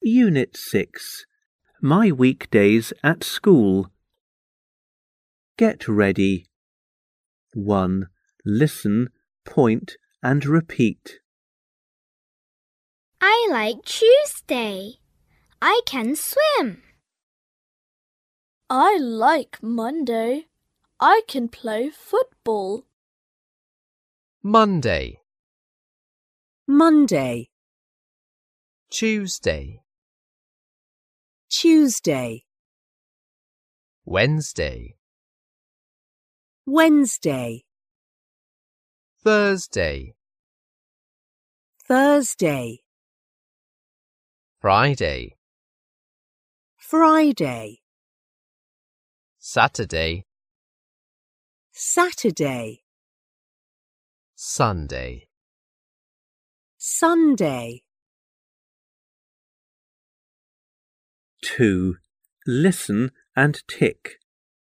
Unit 6. My weekdays at school. Get ready. 1. Listen, point and repeat. I like Tuesday. I can swim. I like Monday. I can play football. Monday, Monday, Tuesday, Tuesday, Wednesday, Wednesday, Thursday, Thursday, Friday, Friday, Saturday, Saturday, Sunday. Sunday. 2. Listen and tick.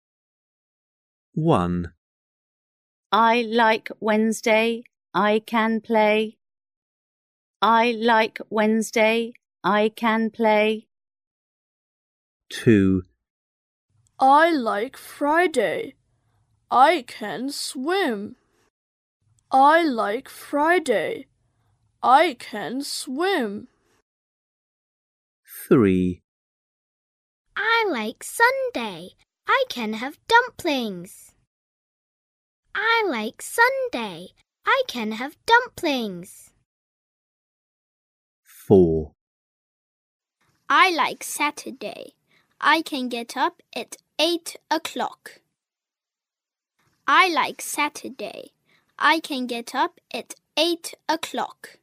1. I like Wednesday. I can play. I like Wednesday. I can play. 2. I like Friday. I can swim. I like Friday. I can swim. 3. I like Sunday. I can have dumplings. I like Sunday. I can have dumplings. 4. I like Saturday. I can get up at 8 o'clock. I like Saturday. I can get up at 8 o'clock.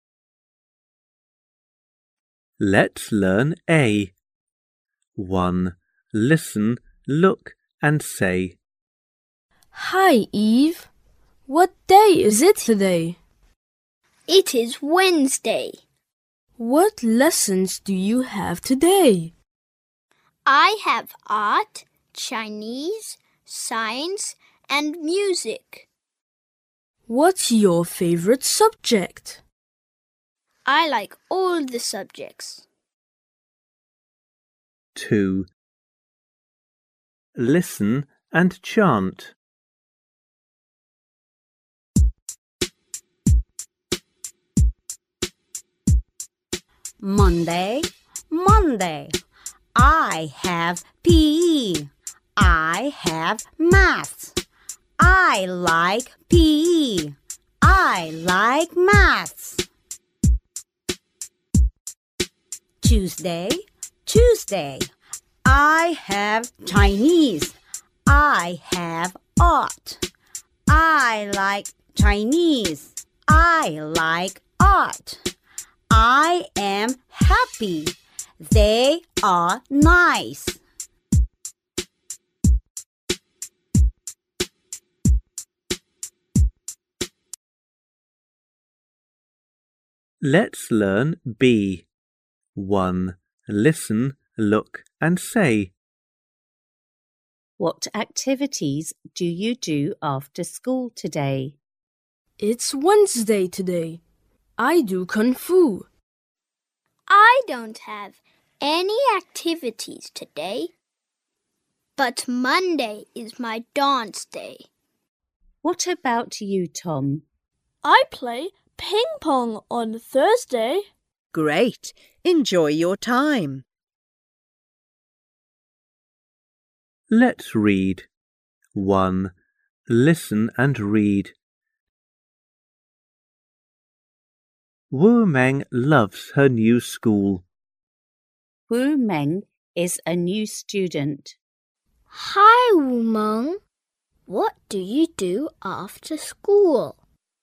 Let's learn A. 1. Listen, look and say. Hi, Eve. What day is it today? It is Wednesday. What lessons do you have today? I have art, Chinese, science, and music. What's your favorite subject? I like all the subjects. 2. Listen and chant. Monday, Monday. I have PE. I have maths. I like PE. I like maths. Tuesday, Tuesday. I have Chinese. I have art. I like Chinese. I like art. I am happy. They are nice. Let's learn B. 1. Listen, look and say. What activities do you do after school today? It's Wednesday today. I do Kung Fu. I don't have any activities today, but Monday is my dance day. What about you, Tom? I play ping pong on Thursday. Great. Enjoy your time. Let's read. 1. Listen and read. Wu Meng loves her new school. Wu Meng is a new student. Hi, Wu Meng. What do you do after school?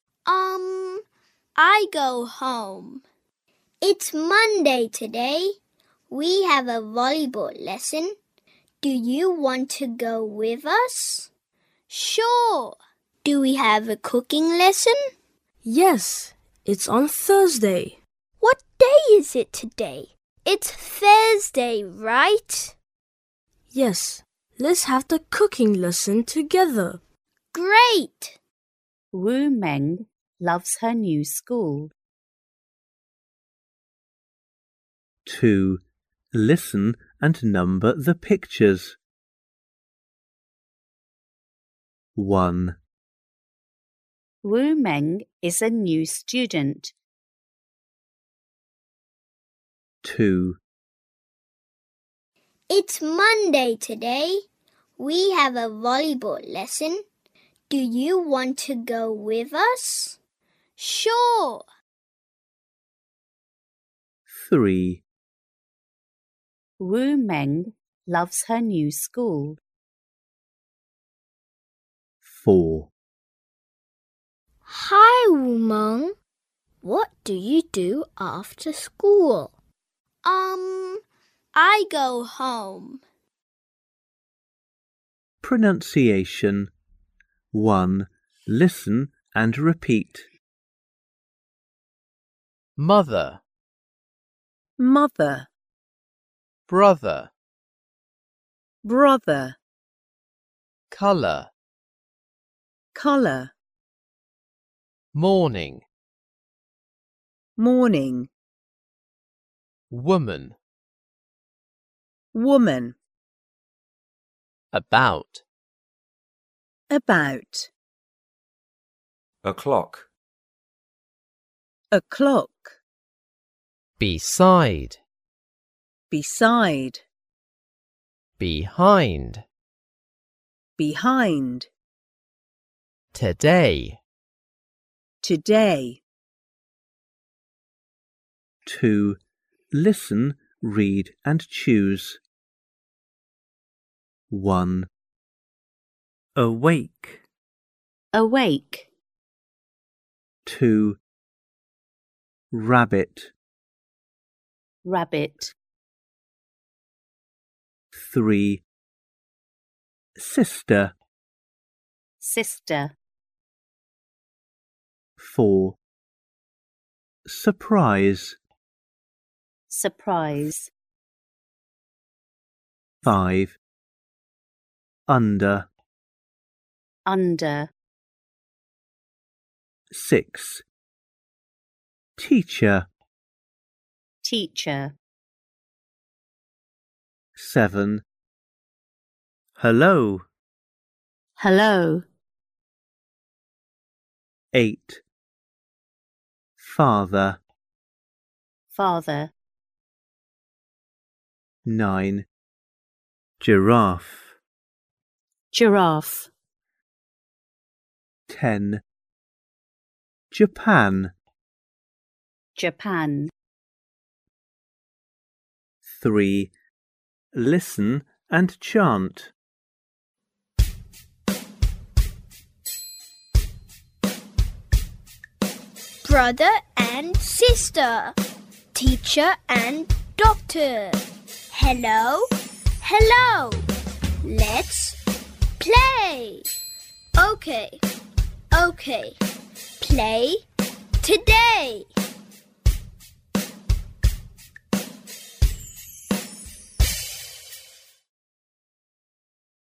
I go home. It's Monday today. We have a volleyball lesson. Do you want to go with us? Sure. Do we have a cooking lesson? Yes, it's on Thursday. What day is it today? It's Thursday, right? Yes, let's have the cooking lesson together. Great! Wu Meng loves her new school. 2. Listen and number the pictures. 1, Wu Meng is a new student. 2, It's Monday today. We have a volleyball lesson. Do you want to go with us? Sure. 3, Wu Meng loves her new school. 4, Hi, Wumeng. What do you do after school? I go home. Pronunciation. 1. Listen and repeat. Mother, Mother, brother, brother, colour, colour, morning, morning, woman, woman, about, about, o'clock, o'clock, beside, beside, behind, behind, today, today. 2. Listen, read and choose. 1. Awake. Awake, 2. Rabbit. rabbit, 3. Sister. sister, 4. Surprise. surprise, 5. Under. under, 6. Teacher. teacher, 7. Hello. hello, 8. Father. father, 9. Giraffe. giraffe, 10. Japan. Japan, 3. Listen and chant. Brother and sister. Teacher and doctor. Hello, hello. Let's play. Okay, okay. Play today.